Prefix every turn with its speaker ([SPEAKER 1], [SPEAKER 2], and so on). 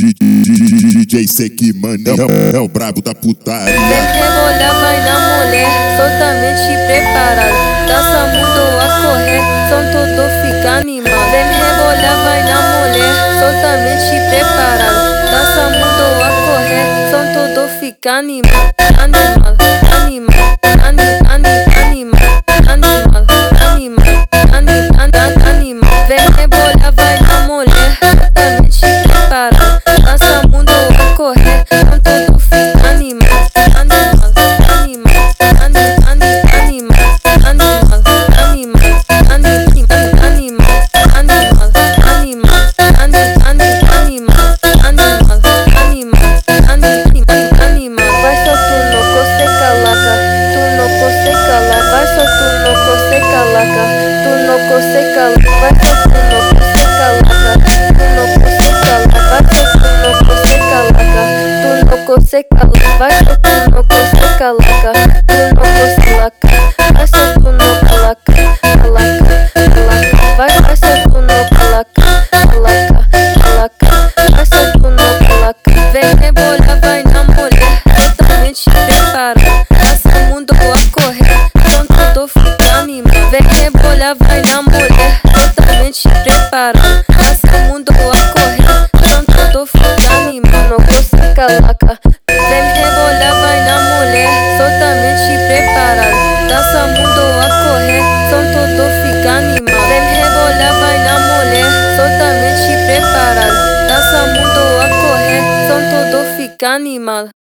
[SPEAKER 1] DJ Seki, mano, é o brabo da putaria.
[SPEAKER 2] Vem rebolar, vai na mulher, soltamente preparado. Dança mudou a correr, som todo fica animado. Vem rebolar, vai na mulher, soltamente preparado. Dança mudou a correr, som todo fica animado. Animado, animado, animado, animado, animado. Vem rebolar, vai na mulher, soltamente preparado. Dança mudou a correr, som todo fica animado. Você cala, vai só tu não consegue calaca, tu não consegue laca, vai só tu não calaca, vai só tu não calaca, vai só tu não calaca. Vem rebolar, vai na mulher, totalmente preparada, passa o mundo a correr, som todo fica animado. Vem rebolar, vai na mulher, totalmente preparada, passa o mundo a correr, som todo fica animado. Não consegue calaca. Vem rebolar, vai na mulher, soltamente preparado. Dança mudou a correr, som todo fica animado. Vem rebolar, vai na mulher, soltamente preparado. Dança mudou a correr, som todo fica animado.